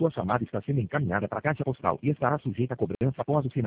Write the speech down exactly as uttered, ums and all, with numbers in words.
Sua chamada está sendo encaminhada para a caixa postal e estará sujeita a cobrança após o final.